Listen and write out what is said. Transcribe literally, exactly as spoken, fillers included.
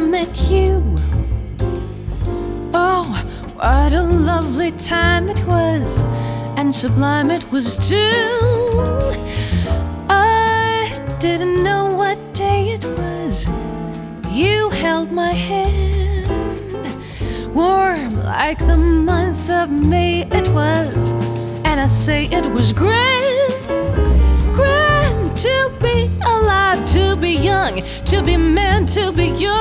met you. Oh, what a lovely time it was, and sublime it was too. I didn't know what day it was. You held my hand, warm like the month of May it was, and I say it was grand, grand to be alive, to be young, to be man, to be yours.